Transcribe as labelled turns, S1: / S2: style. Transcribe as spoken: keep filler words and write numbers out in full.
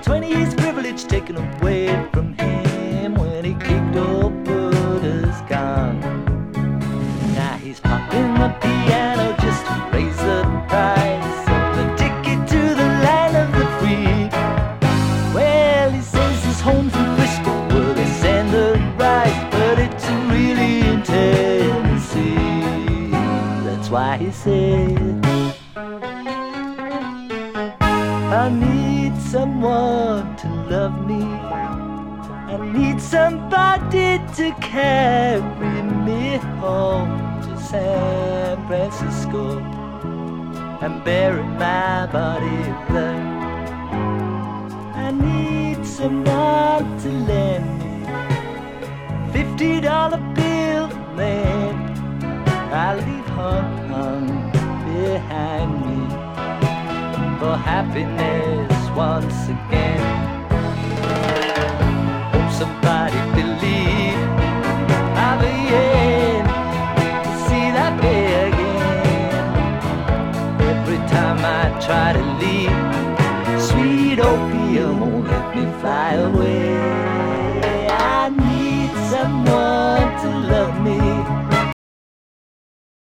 S1: twenty years privilege taken away from him when he kicked old Buddha's gun. Now he's popping the piano just to raise the price of the ticket to the land of the free. Well, he says his home's in Frisco, where they send the rice, but it's really in Tennessee. That's why he said, I need someone to love me. I need somebody to carry me home to San Francisco and bury my body there. I need someone to lend me fifty dollar bill, and then I leave Hong Kong behind me for happiness once again. Hope somebody believe I'll be in to see that day again. Every time I try to